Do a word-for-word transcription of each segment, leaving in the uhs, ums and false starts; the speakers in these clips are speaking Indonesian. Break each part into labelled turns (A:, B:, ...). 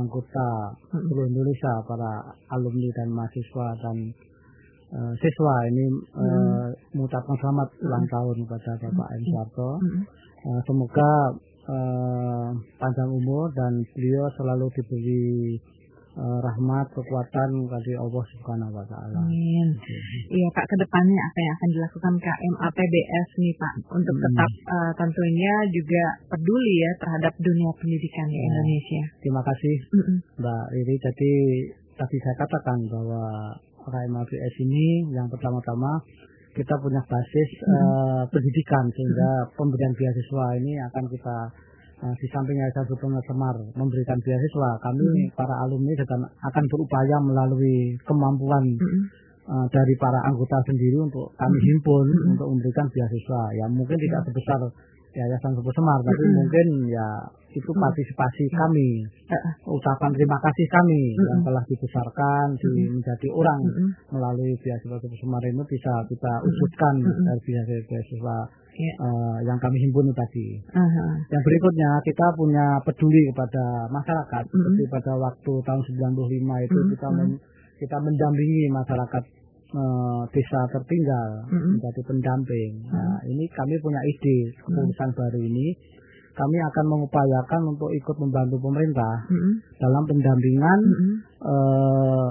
A: anggota
B: Mm-mm.
A: seluruh Indonesia, para alumni dan mahasiswa dan uh, siswa ini uh,
B: Mm-mm.
A: mengucapkan selamat ulang
B: Mm-mm.
A: tahun kepada Bapak M. Soeharto.
B: Mm-mm.
A: Uh, semoga uh, panjang umur dan beliau selalu diberi uh, rahmat, kekuatan dari Allah Subhanahu wa taala.
B: Amin. Iya Pak, kedepannya apa yang akan dilakukan K M A P B S nih Pak untuk
A: Hmm.
B: tetap uh, tentunya juga peduli ya terhadap dunia pendidikan di
A: Ya.
B: Indonesia.
A: Terima kasih
B: Mm-mm.
A: Mbak Iri. Jadi tadi saya katakan bahwa K M A P B S ini yang pertama-tama kita punya basis
B: Mm-mm.
A: uh, pendidikan, sehingga pemberian beasiswa ini akan kita uh, di samping Yayasan Sutomo Semar memberikan beasiswa, kami
B: Mm-mm.
A: para alumni akan, akan berupaya melalui kemampuan
B: Mm-mm.
A: uh, dari para anggota sendiri untuk kami
B: Mm-mm.
A: himpun
B: Mm-mm.
A: untuk memberikan beasiswa. Ya mungkin tidak
B: Mm-mm.
A: sebesar Yayasan Sutomo Semar, tapi
B: Mm-mm.
A: mungkin ya itu
B: Mm-mm.
A: partisipasi kami,
B: Uh-uh.
A: ucapan terima kasih kami yang
B: Mm-mm.
A: telah dibesarkan di
B: Mm-mm.
A: menjadi orang
B: Mm-mm.
A: melalui beasiswa Sutomo Semar ini bisa kita
B: Mm-mm.
A: wujudkan
B: Mm-mm.
A: dari beasiswa
B: Ya.
A: uh, yang kami himpun tadi.
B: Uh-huh.
A: Yang berikutnya kita punya peduli kepada masyarakat.
B: Mm-mm.
A: Seperti pada waktu tahun sembilan puluh lima itu
B: Mm-mm.
A: kita men, kita mendampingi masyarakat uh, desa tertinggal
B: Mm-mm.
A: menjadi pendamping. Nah,
B: Mm-mm.
A: ini kami punya ide keputusan baru ini. Kami akan mengupayakan untuk ikut membantu pemerintah
B: Mm-mm.
A: dalam pendampingan
B: Mm-mm.
A: uh,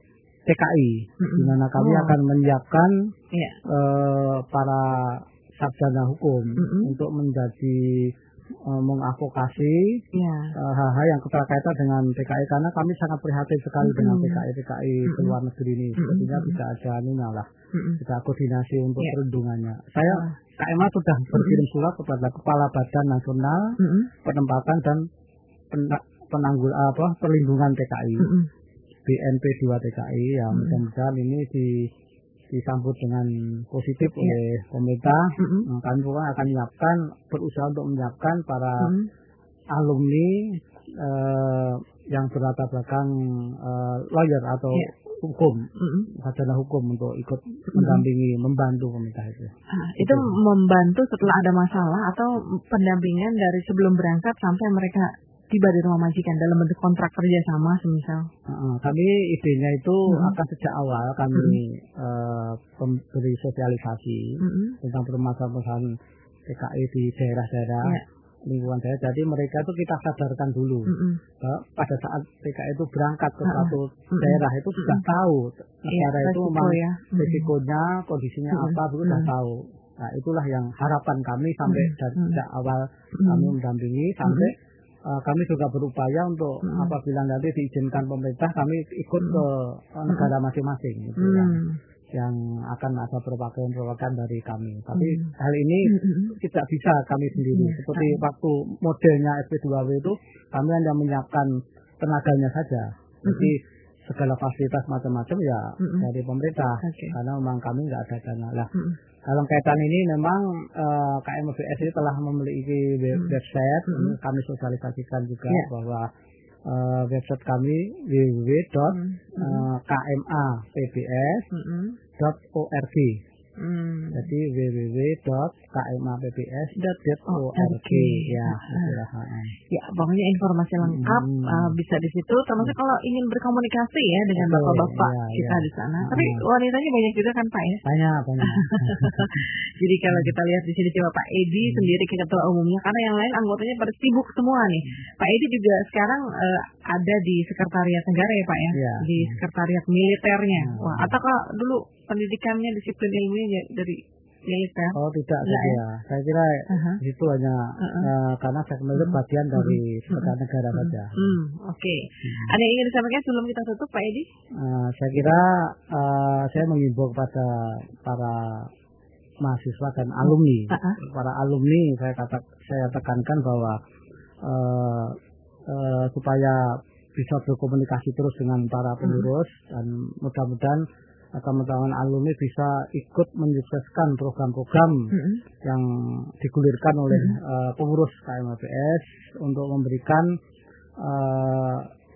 A: T K I,
B: Mm-mm.
A: di mana kami
B: Oh.
A: akan menyiapkan
B: Ya.
A: uh, para sarjana hukum
B: Mm-mm.
A: untuk menjadi uh, mengadvokasi
B: Ya.
A: uh, hal-hal yang berkaitan dengan T K I, karena kami sangat prihatin sekali
B: Mm-mm.
A: dengan T K I T K I
B: Mm-mm.
A: ke luar negeri ini.
B: Mm-mm.
A: Sepertinya
B: Mm-mm.
A: bisa ada anunya lah,
B: Mm-mm.
A: bisa koordinasi untuk
B: Ya.
A: perlindungannya. Saya
B: Ah.
A: K M A sudah berkirim surat kepada Kepala Badan Nasional
B: Mm-mm.
A: Penempatan dan Pena- Penanggul apa Perlindungan T K I,
B: Mm-mm.
A: B N P dua T K I, yang
B: Mm-mm.
A: mudah-mudahan ini di disambut dengan positif
B: Ya.
A: oleh pemerintah.
B: Mm-mm.
A: Nah, kami pun akan menyiapkan, berusaha untuk menyiapkan para
B: Mm-mm.
A: alumni eh, yang berlatar belakang eh, lawyer atau
B: Ya.
A: hukum,
B: Mm-mm.
A: sarjana hukum untuk ikut mendampingi, membantu pemerintah itu.
B: Ah, itu membantu setelah ada masalah atau pendampingan dari sebelum berangkat sampai mereka tiba di rumah majikan dalam bentuk kontrak kerjasama semisal.
A: Uh, kami idenya itu
B: Mm-hmm.
A: akan sejak awal kami uh, memberi sosialisasi
B: Mm-hmm.
A: tentang permasalahan T K I di daerah-daerah
B: Ya.
A: lingkungan saya. Jadi mereka itu kita sadarkan dulu
B: Mm-hmm.
A: bahwa pada saat T K I itu berangkat ke
B: Uh-uh.
A: suatu
B: Mm-mm.
A: daerah itu sudah
B: Mm-mm.
A: tahu
B: Iya,
A: negara itu
B: resiko
A: memang
B: ya. Mm-mm.
A: risikonya, kondisinya
B: Mm-mm.
A: apa, itu sudah
B: Mm-mm.
A: tahu. Nah, itulah yang harapan kami sampai
B: Mm-mm.
A: dari
B: Mm-mm.
A: sejak awal
B: Mm-mm.
A: kami mendampingi sampai uh, kami juga berupaya untuk
B: Mm-mm.
A: apabila nanti diizinkan pemerintah kami ikut
B: Mm-mm.
A: ke uh, negara masing-masing gitu, yang
B: Mm.
A: yang akan ada perwakilan-perwakilan dari kami. Tapi
B: Mm.
A: hal ini
B: Mm-mm.
A: tidak bisa kami sendiri.
B: Iya.
A: Seperti waktu modelnya S P dua W itu kami hanya menyiapkan tenaganya saja. Jadi segala fasilitas macam-macam ya
B: Mm-mm.
A: dari pemerintah,
B: Oke.
A: karena memang kami nggak ada dana lah.
B: Mm-mm.
A: Dalam kaitan ini memang uh, K M A B S ini telah memiliki web-
B: Mm.
A: website.
B: Mm-mm.
A: Ini kami sosialisasikan juga
B: Ya.
A: bahwa uh, website kami w w w dot k m a p b s
B: Mm-mm.
A: dot org.
B: Mm.
A: Jadi w w w dot k m a p b s dot org. Ya, itulah, uh,
B: Ya, pokoknya informasi lengkap
A: Hmm.
B: uh, bisa di situ. Termasuk kalau ingin berkomunikasi ya dengan
A: Betul,
B: bapak-bapak
A: ya,
B: kita
A: ya.
B: di sana.
A: Hmm.
B: Tapi wanitanya banyak juga kan Pak ya.
A: banyak banyak.
B: Jadi kalau kita lihat di sini coba Pak Edi sendiri ketua umumnya, karena yang lain anggotanya pada sibuk semua nih. Pak Edi juga sekarang uh, ada di sekretariat negara ya Pak ya,
A: Iya.
B: di sekretariat militernya.
A: Hmm.
B: Wah, ataukah dulu pendidikannya disiplin ilmunya dari militer?
A: Oh tidak
B: Enggak
A: saja. Saya kira
B: Aha.
A: itu hanya
B: Uh-uh.
A: uh, karena saya itu bagian dari sekretariat negara saja.
B: Hmm, oke. Ada yang ingin disampaikan sebelum kita tutup Pak Edi?
A: Uh, saya kira uh, saya mengimbau kepada para mahasiswa dan alumni,
B: Uh-uh.
A: para alumni saya kata saya tekankan bahwa uh, uh, supaya bisa berkomunikasi terus dengan para pengurus dan mudah-mudahan teman-teman alumni bisa ikut menyukseskan program-program
B: Mm-hmm.
A: yang digulirkan oleh uh, pengurus K M A B S untuk memberikan uh,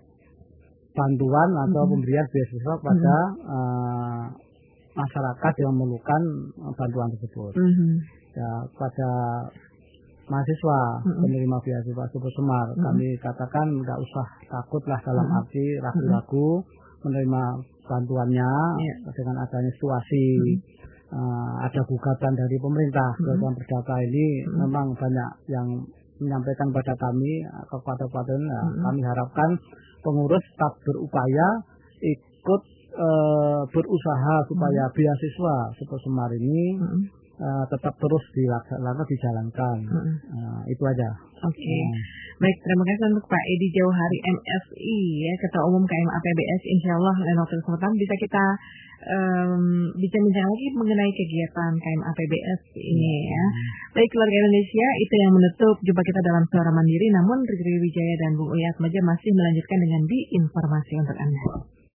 A: bantuan atau
B: Mm-hmm.
A: pemberian beasiswa pada uh, masyarakat yang memerlukan bantuan tersebut.
B: Mm-hmm.
A: Ya, pada mahasiswa
B: Mm-mm.
A: penerima beasiswa Super Semar.
B: Mm-mm.
A: Kami katakan nggak usah takutlah dalam
B: Mm-mm.
A: arti ragu-ragu menerima bantuannya
B: Yeah.
A: dengan adanya situasi.
B: Mm-mm.
A: Uh, ada gugatan dari pemerintah gugatan
B: Mm-mm.
A: perdata ini.
B: Mm-mm.
A: Memang banyak yang menyampaikan pada kami kepada-kepada nah,
B: Mm-mm.
A: kami harapkan pengurus tetap berupaya ikut uh, berusaha supaya
B: Mm-mm.
A: beasiswa Super Semar ini
B: Mm-mm.
A: uh, tetap terus dilaksanakan dijalankan.
B: Mm-mm.
A: Uh, itu aja.
B: Oke, okay.
A: Uh,
B: Baik, terima kasih untuk Pak Edi Jauhari M Si ya, Ketua Umum K M A P B S. Insya Allah lain waktu kesempatan bisa kita um, bincang-bincang lagi mengenai kegiatan K M A P B S ini ya. Baik, keluarga Indonesia, itu yang menutup jumpa kita dalam Suara Mandiri. Namun Riri Wijaya dan Bung Uya Atmaja masih melanjutkan dengan di informasi untuk Anda.